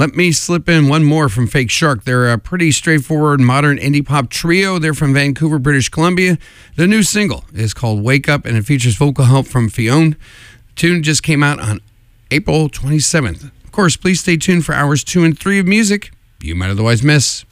let me slip in one more from Fake Shark. They're a pretty straightforward modern indie pop trio. They're from Vancouver, British Columbia. The new single is called Wake Up, and it features vocal help from Fionn. The tune just came out on April 27th. Of course, please stay tuned for hours 2 and 3 of music you might otherwise miss.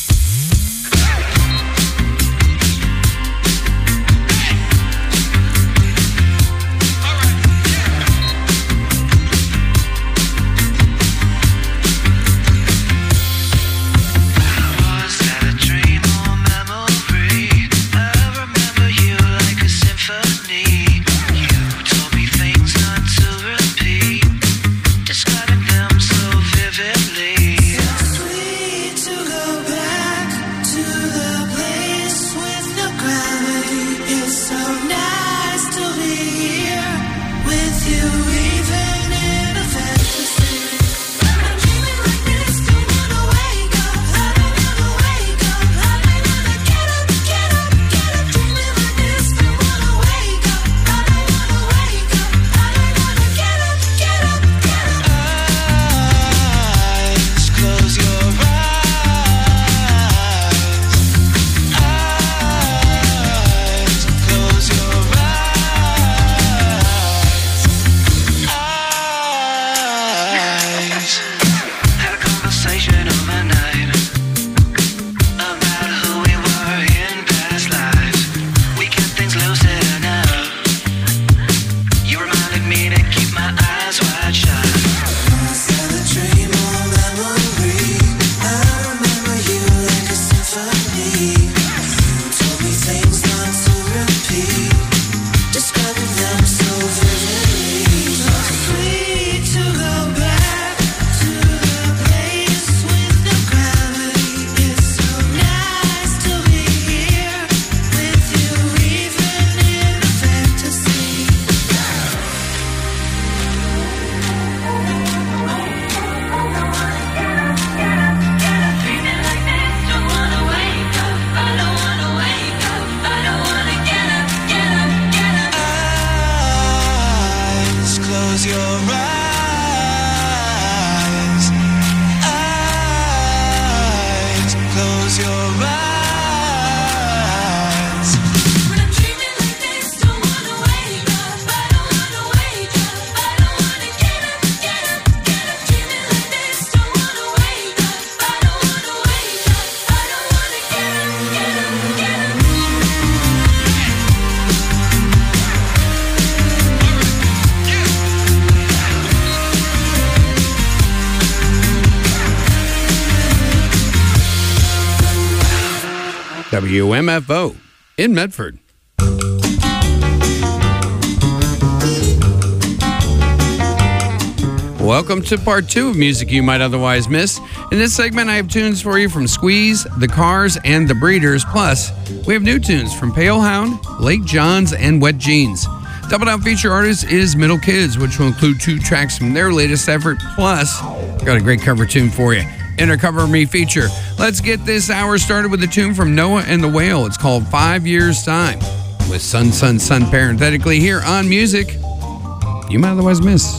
WMFO in Medford. Welcome to part 2 of music you might otherwise miss. In this segment, I have tunes for you from Squeeze, The Cars, and The Breeders. Plus, we have new tunes from Pale Hound, Lake Johns, and Wet Jeans. Double Down feature artist is Middle Kids, which will include 2 tracks from their latest effort. Plus, got a great cover tune for you. Inner Cover Me feature. Let's get this hour started with a tune from Noah and the Whale. It's called 5 Years Time, with Sun Sun Sun parenthetically here on music you might otherwise miss.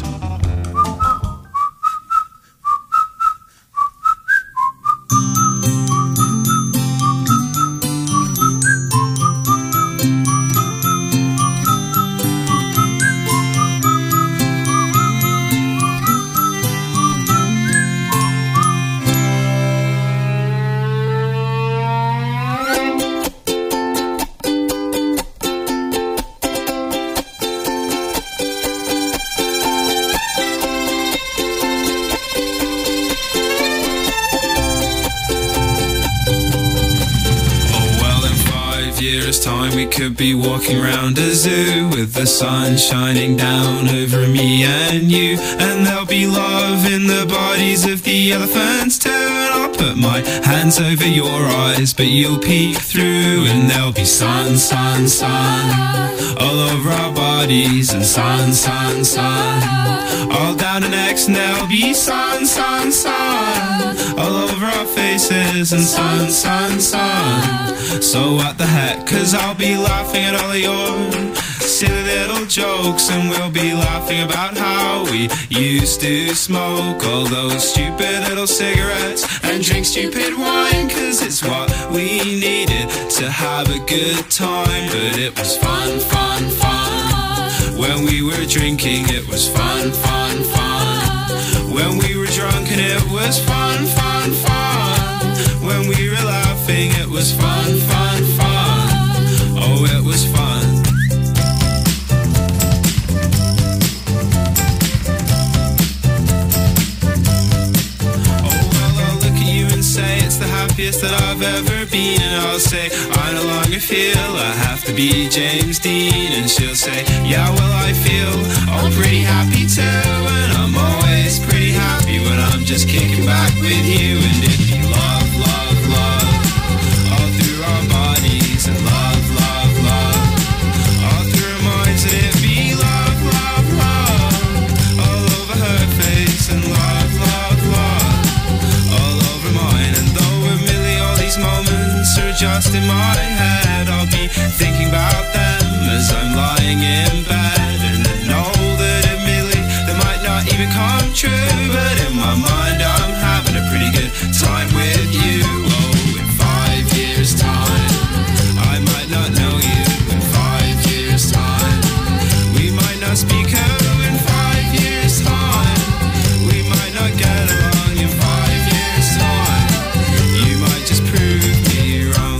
Could be walking around a zoo with the sun shining down over me and you, and there'll be love in the bodies of the elephants too. And I'll put my hands over your eyes, but you'll peek through, and there'll be sun, sun, sun all over our bodies, and sun, sun, sun all down our necks, and there'll be sun, sun, sun all over our faces, and sun, sun, sun. So what the heck, 'cause I'll be laughing at all of your silly little jokes, and we'll be laughing about how we used to smoke all those stupid little cigarettes and drink stupid wine, 'cause it's what we needed to have a good time. But it was fun, fun, fun. When we were drinking, it was fun, fun, fun. When we were drunk, and it was fun, fun, fun. When we were laughing, it was fun, fun, fun. Oh, it was fun. Say it's the happiest that I've ever been, and I'll say I no longer feel I have to be James Dean, and she'll say yeah, well I feel oh pretty happy too, and I'm always pretty happy when I'm just kicking back with you. And it'd be love, love, love all through our bodies, and love, love, love all through our minds, and it'd be love, love, love all over her face, and love, love, love all over mine. And though admittedly all these moments are just in my head, I'll be thinking about them as I'm lying in bed, and I know that admittedly they might not even come true, but in my mind I'm having a pretty good time with you. Oh, in 5 years time I might not know you. In 5 years time we might not speak. Oh, in 5 years time we might not get along. In 5 years time you might just prove me wrong.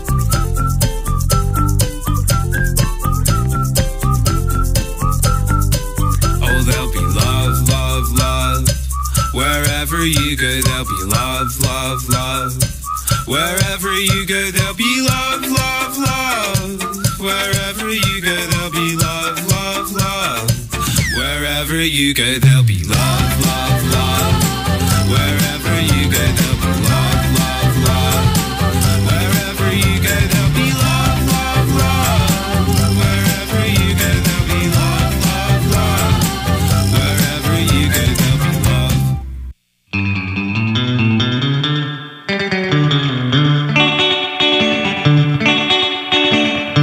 Oh, there'll be love, love, love wherever you go. There'll be love, love, love wherever you go. There'll be love, love, love wherever you go. There'll be love, love, love wherever you go. There'll be love, love, love wherever you go. There'll be love, love, love wherever you go. There'll be love, love, love wherever you go. There'll be love, love, love wherever you go. There'll be love.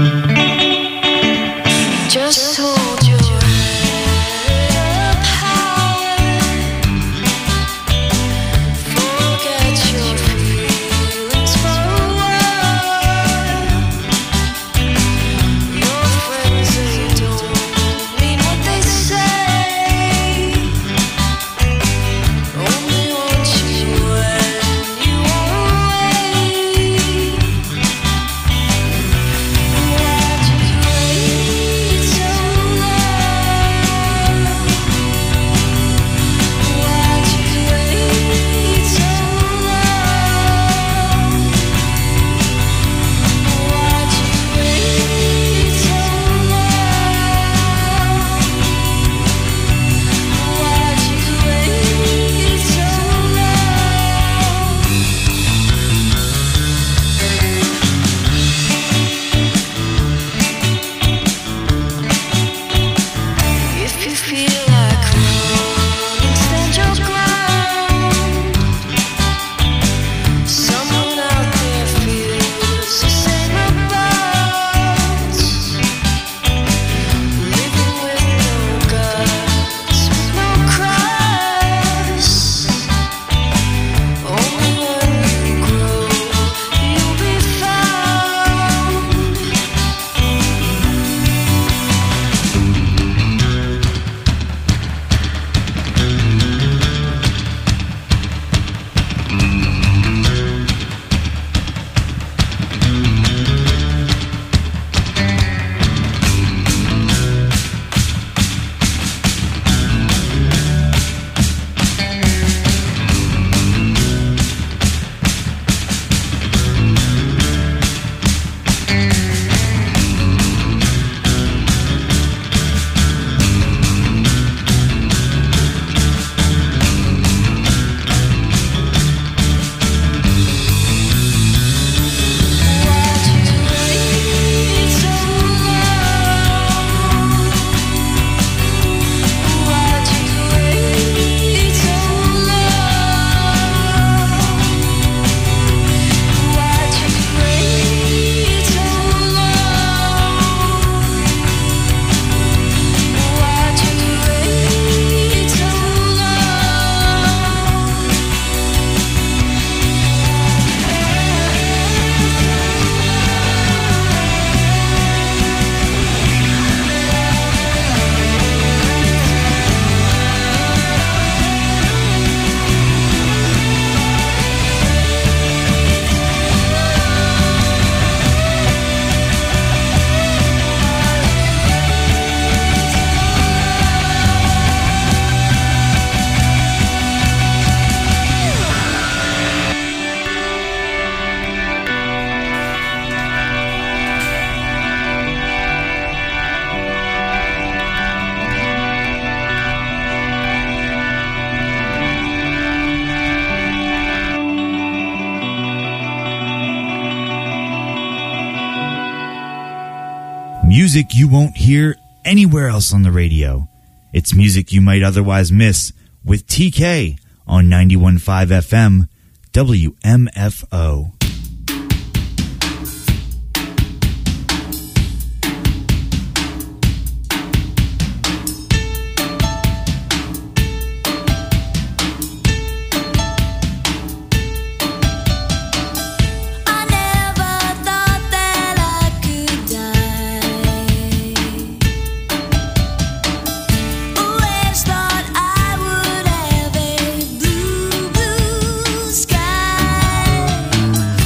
Just hold your head up high. Music you won't hear anywhere else on the radio. It's music you might otherwise miss with TK on 91.5 FM WMFO. Sky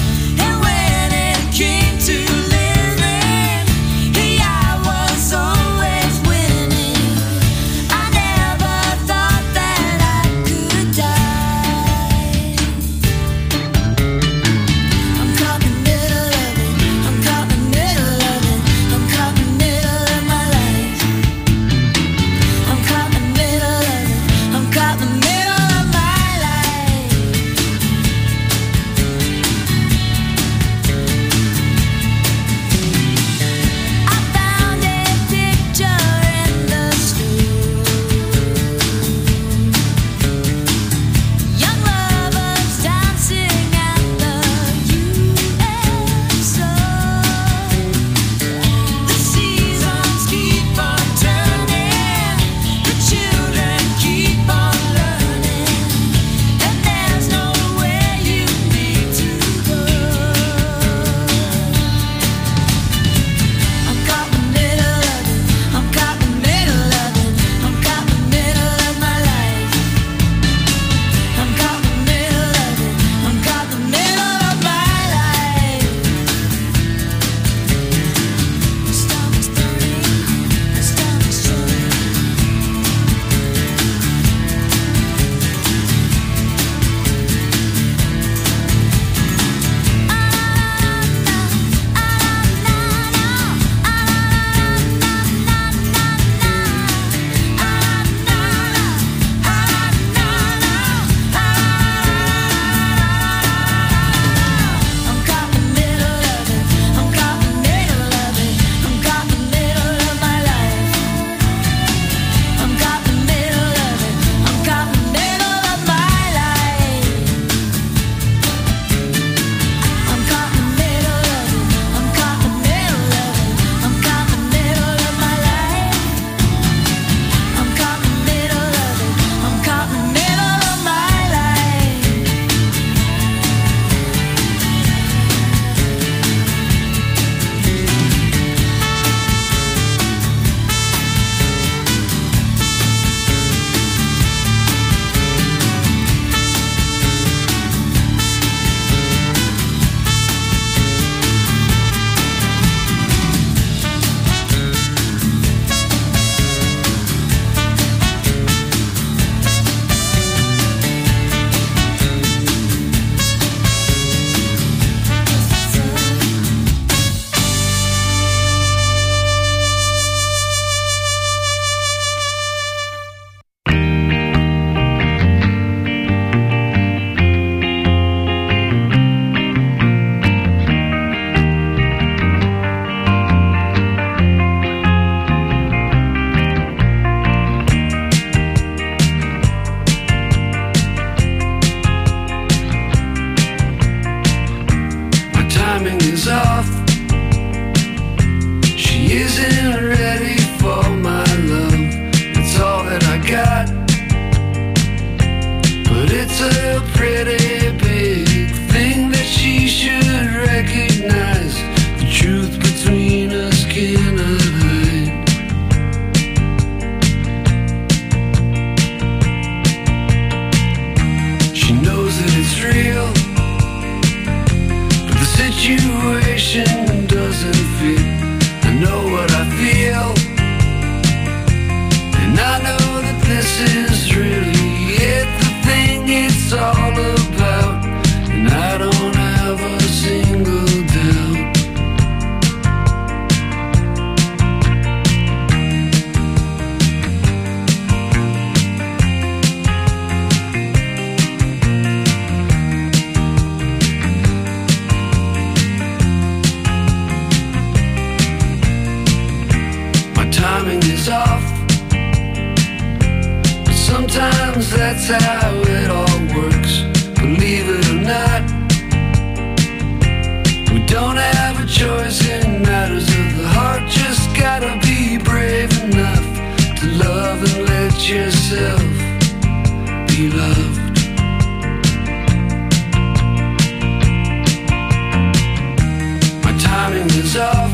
timing is off, but sometimes that's how it all works. Believe it or not, we don't have a choice in matters of the heart. Just gotta be brave enough to love and let yourself be loved. My timing is off,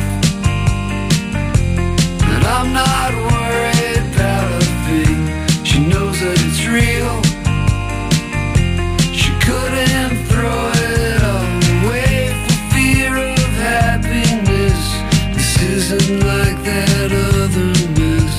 but I'm not worried about a thing. She knows that it's real. She couldn't throw it all away for fear of happiness. This isn't like that other mess.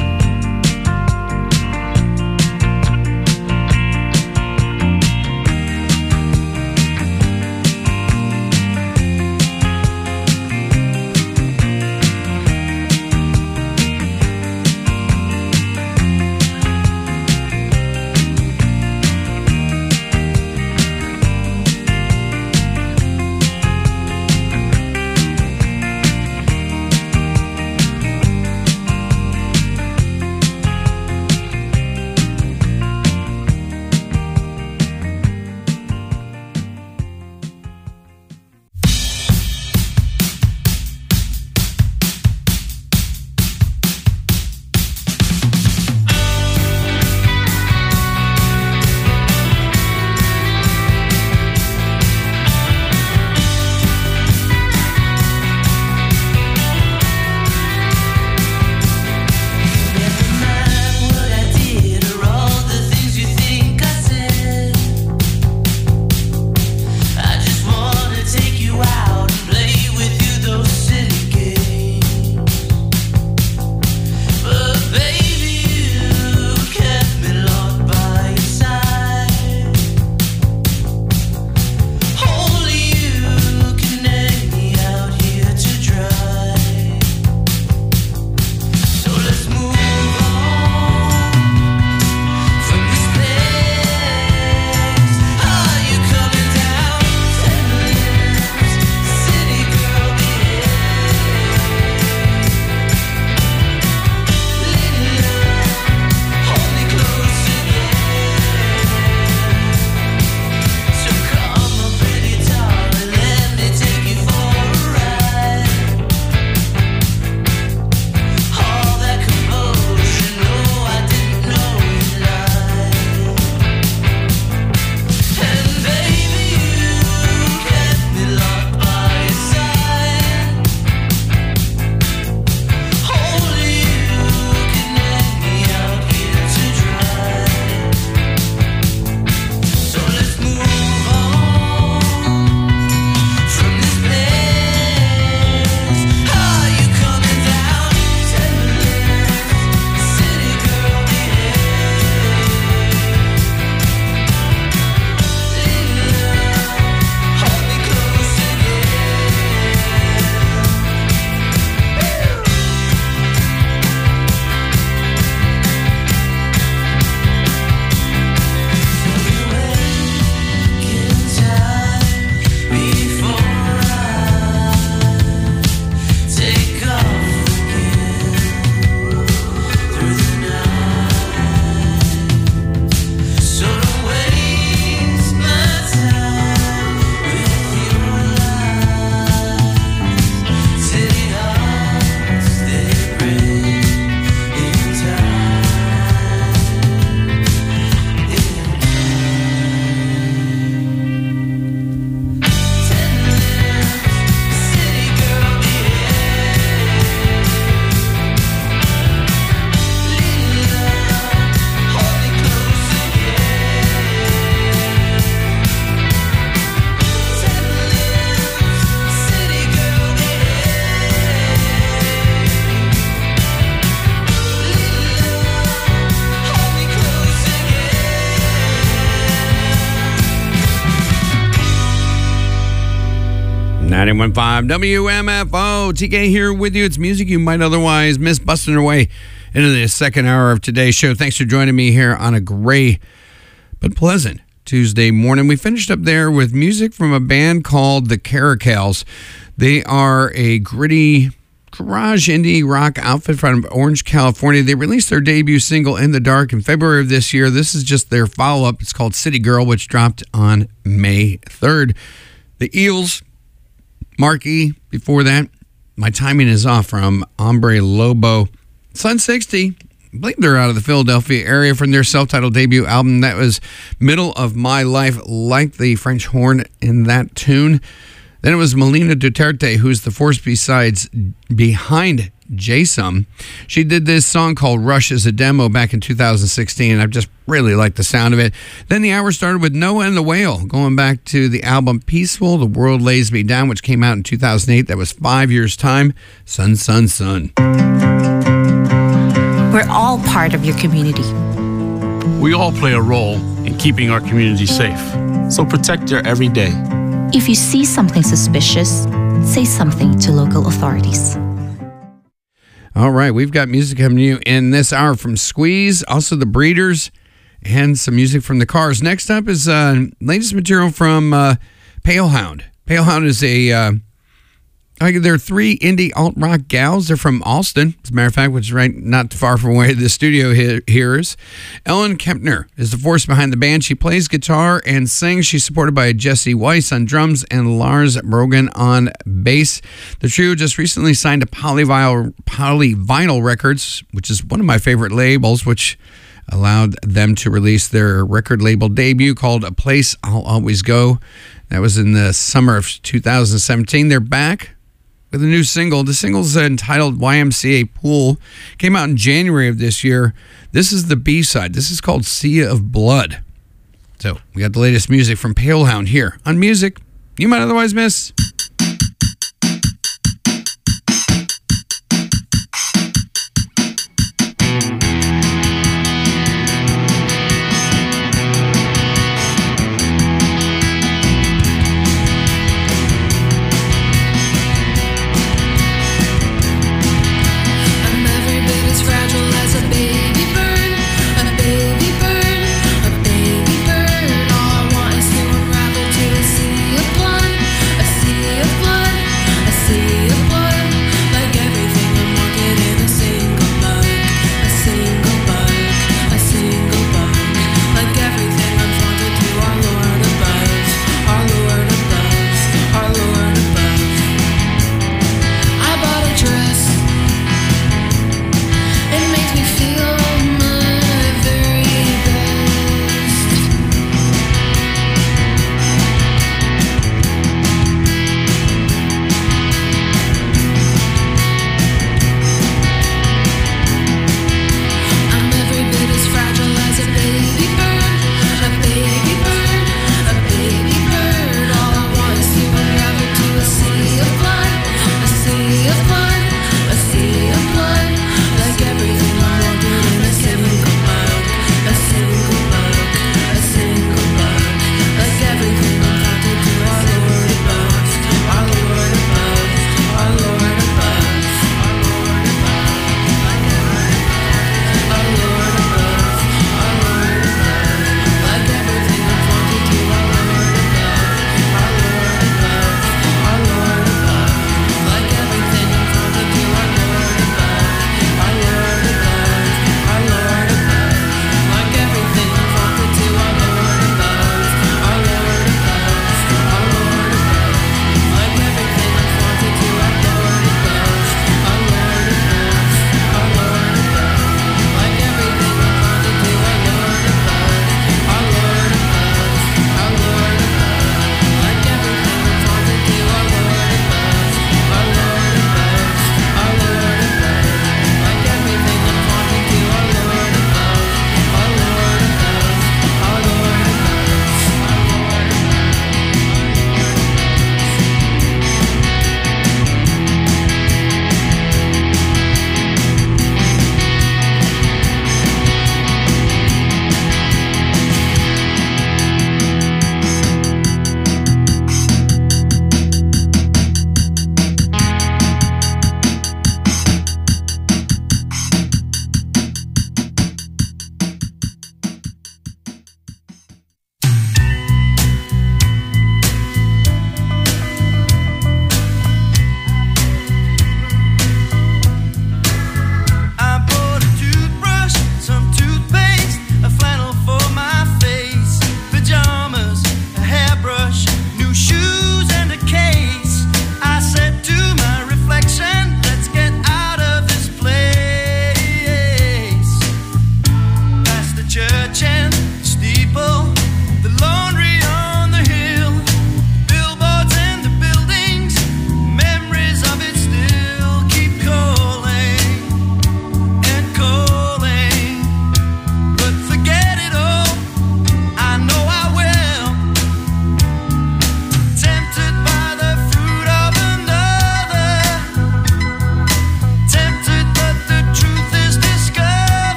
.5 WMFO. TK here with you. It's music you might otherwise miss, busting our way into the second hour of today's show. Thanks for joining me here on a gray but pleasant Tuesday morning. We finished up there with music from a band called the Caracals. They are a gritty garage indie rock outfit from Orange, California. They released their debut single, In the Dark, in February of this year. This is just their follow-up. It's called City Girl, which dropped on May 3rd. The Eels, Marquee, before that, My Timing Is Off from Hombre Lobo. Sun 60, I believe they're out of the Philadelphia area from their self-titled debut album. That was Middle of My Life, like the French horn in that tune. Then it was Melina Duterte, who's the force behind Jason. She did this song called Rush as a demo back in 2016, and I just really like the sound of it. Then the hour started with Noah and the Whale, going back to the album Peaceful, The World Lays Me Down, which came out in 2008. That was 5 years' time. Sun, sun, sun. We're all part of your community. We all play a role in keeping our community safe. So protect your every day. If you see something suspicious, say something to local authorities. All right, we've got music coming to you in this hour from Squeeze, also the Breeders, and some music from the Cars. Next up is latest material from Pale Hound. Pale Hound is there are three indie alt-rock gals. They're from Austin, as a matter of fact, which is right not too far from where the studio here is. Ellen Kempner is the force behind the band. She plays guitar and sings. She's supported by Jesse Weiss on drums and Lars Brogan on bass. The trio just recently signed to Polyvinyl Records, which is one of my favorite labels, which allowed them to release their record label debut called A Place I'll Always Go. That was in the summer of 2017. They're back with a new single. The single's entitled YMCA Pool. Came out in January of this year. This is the B-side. This is called Sea of Blood. So we got the latest music from Pale Hound here on Music You Might Otherwise Miss. Sea of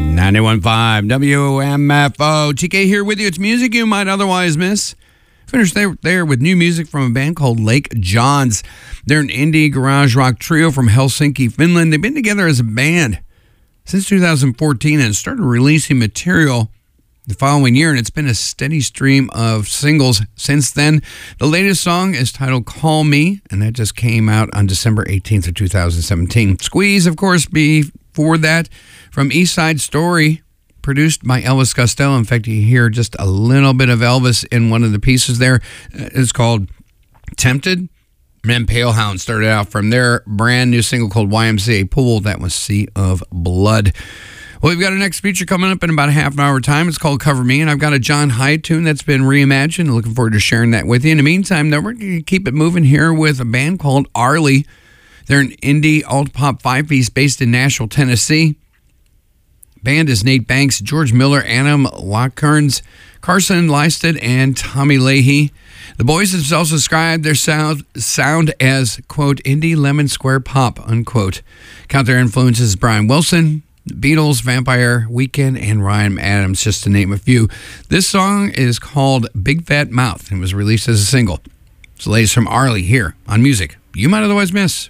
91.5 WMFO. TK here with you. It's music you might otherwise miss. Finished there with new music from a band called Lake Johns. They're an indie garage rock trio from Helsinki, Finland. They've been together as a band since 2014 and started releasing material the following year, and it's been a steady stream of singles since then. The latest song is titled Call Me, and that just came out on December 18th of 2017. Squeeze, of course, before that, from East Side Story, produced by Elvis Costello. In fact, you hear just a little bit of Elvis in one of the pieces there. It's called Tempted. And then Palehound started out from their brand new single called YMCA Pool. That was Sea of Blood. Well, we've got our next feature coming up in about a half an hour time. It's called Cover Me, and I've got a John Hyde tune that's been reimagined. Looking forward to sharing that with you. In the meantime, though, we're going to keep it moving here with a band called Arlie. They're an indie alt-pop five-piece based in Nashville, Tennessee. Band is Nate Banks, George Miller, Adam Lockkerns, Carson Lysted, and Tommy Leahy. The boys themselves describe their sound as, quote, indie lemon square pop, unquote. Count their influences: Brian Wilson, The Beatles, Vampire Weekend, and Ryan Adams, just to name a few. This song is called Big Fat Mouth and was released as a single. It's the latest from Arlie here on Music You Might Otherwise Miss.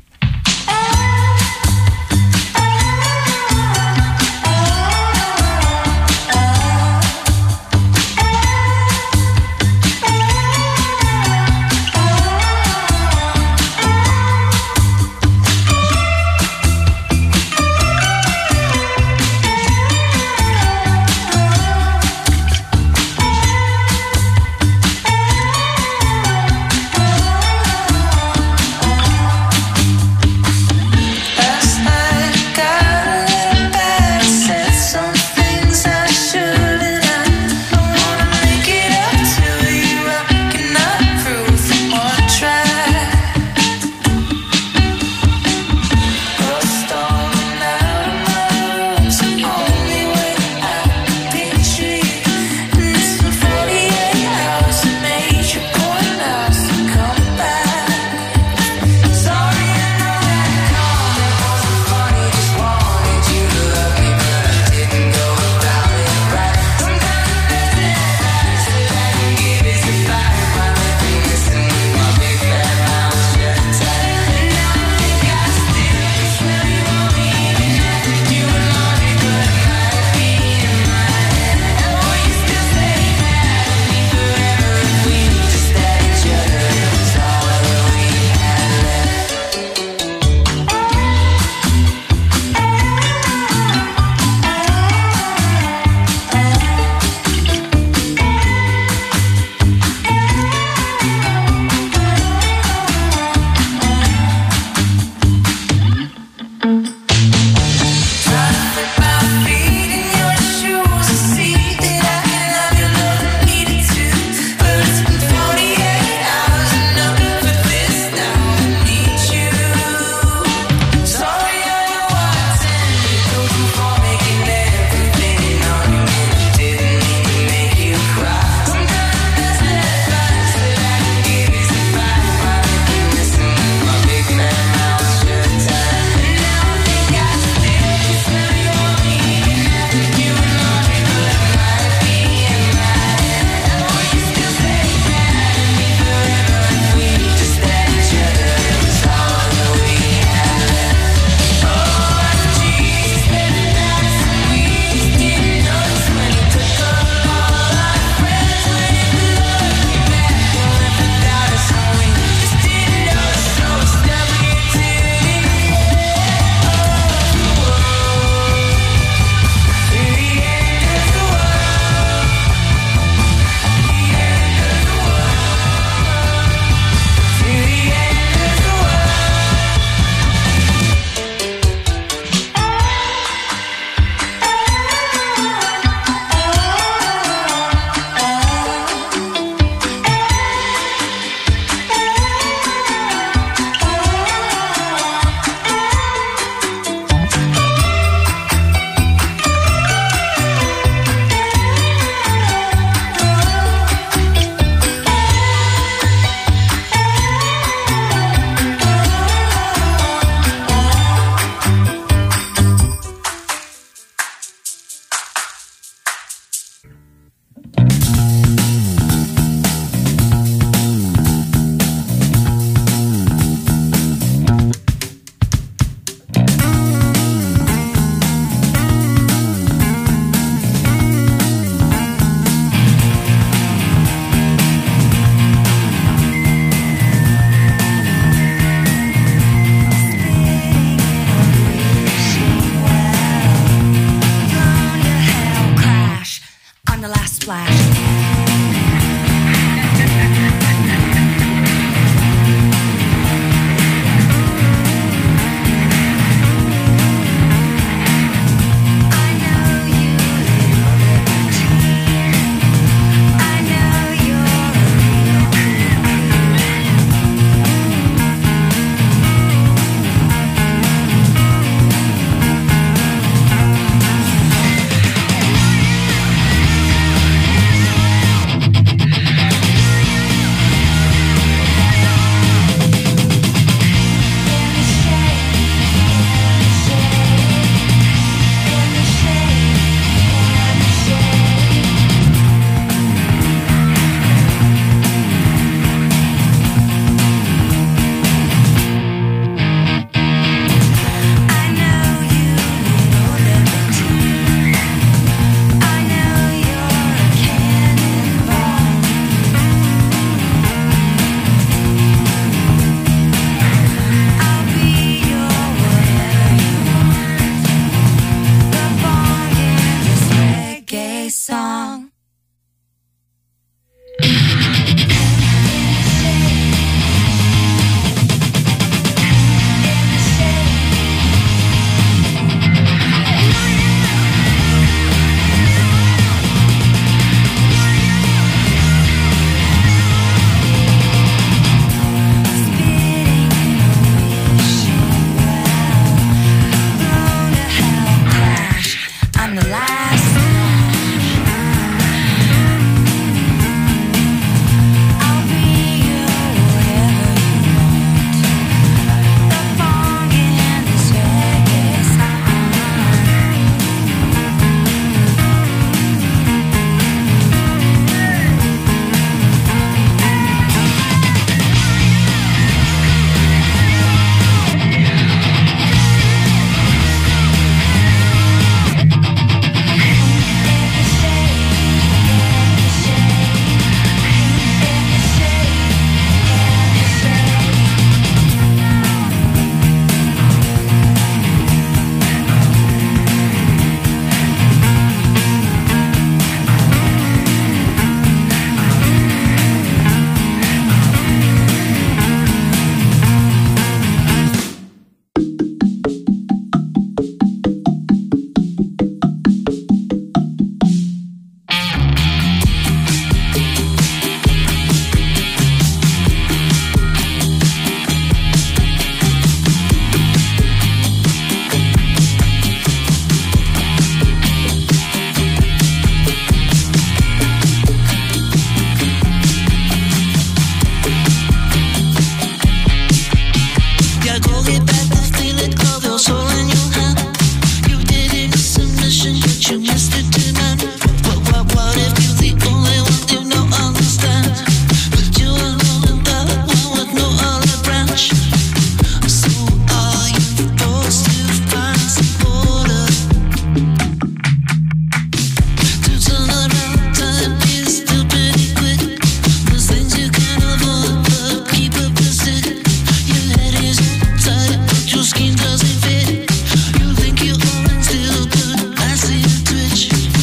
Your skin doesn't fit. You think you're orange, still good. I see you twitch.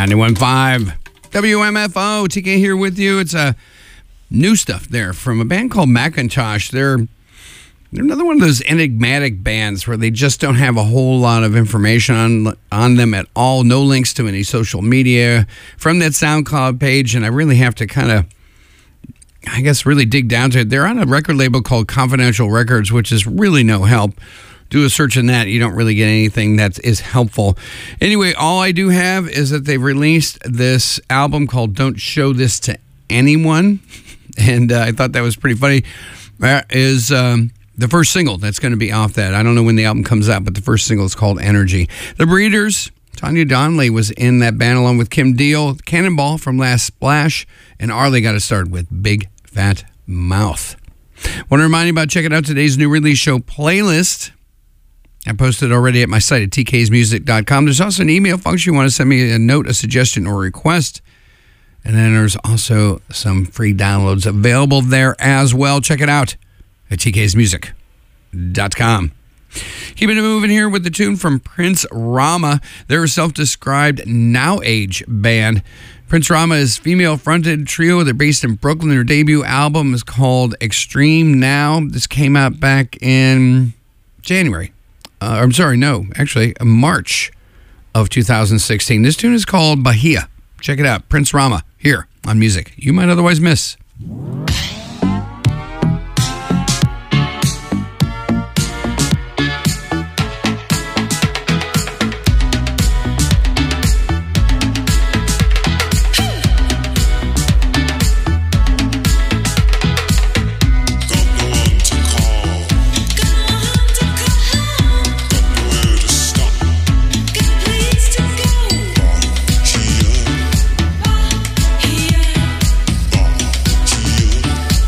91.5 WMFO. TK here with you. It's new stuff there from a band called Macintosh. They're another one of those enigmatic bands where they just don't have a whole lot of information on them at all. No links to any social media from that SoundCloud page, and I really have to kind of, I guess, really dig down to it. They're on a record label called Confidential Records, which is really no help. Do a search on that. You don't really get anything that is helpful. Anyway, all I do have is that they've released this album called Don't Show This to Anyone. And I thought that was pretty funny. That is the first single that's going to be off that. I don't know when the album comes out, but the first single is called Energy. The Breeders, Tanya Donnelly was in that band along with Kim Deal, Cannonball from Last Splash, and Arlie got to start with Big Fat Mouth. Want to remind you about checking out today's new release show playlist. I posted already at my site at tksmusic.com. There's also an email function. You want to send me a note, a suggestion, or request. And then there's also some free downloads available there as well. Check it out at tksmusic.com. Keeping it moving here with the tune from Prince Rama. They're a self-described Now Age band. Prince Rama is a female-fronted trio. They're based in Brooklyn. Their debut album is called Extreme Now. This came out back in January. March of 2016. This tune is called Bahia. Check it out. Prince Rama here on Music You Might Otherwise Miss. Yeah.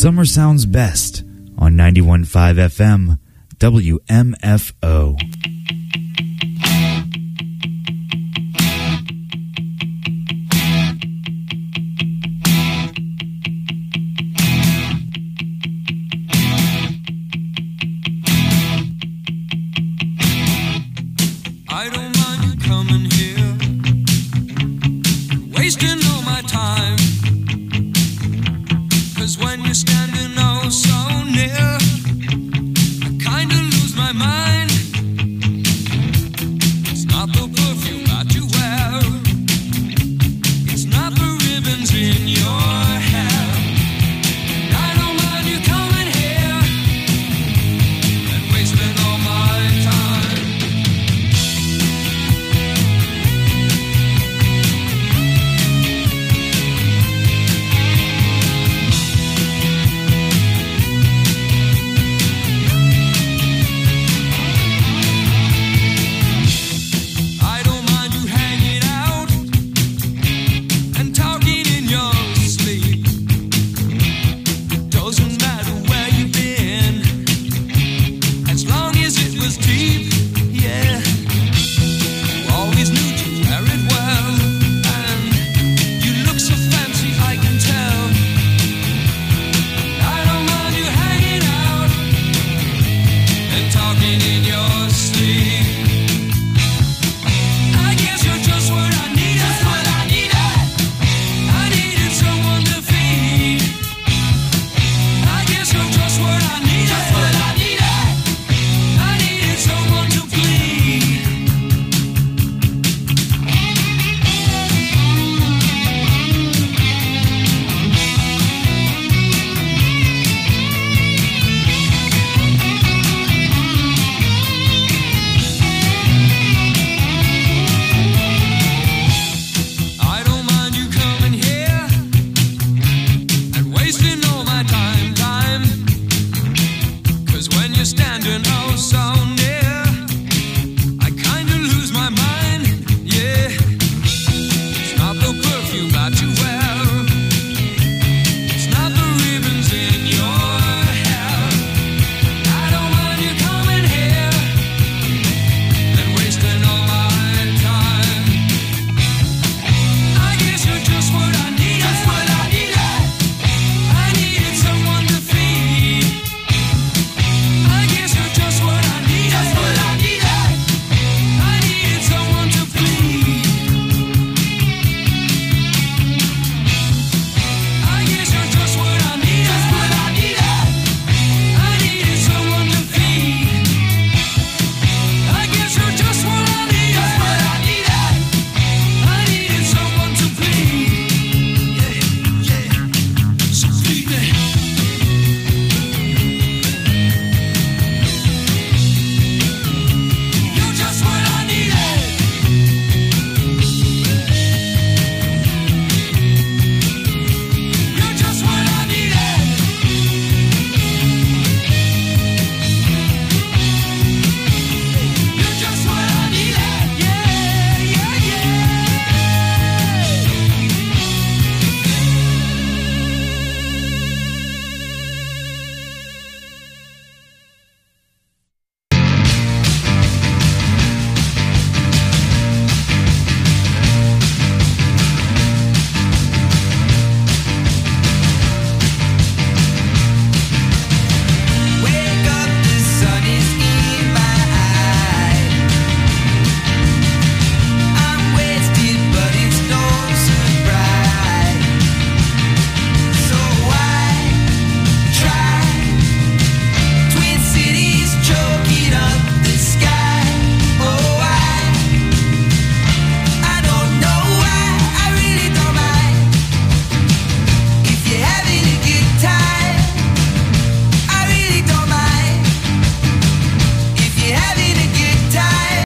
Summer sounds best on 91.5 FM, WMFO. I don't mind you coming here.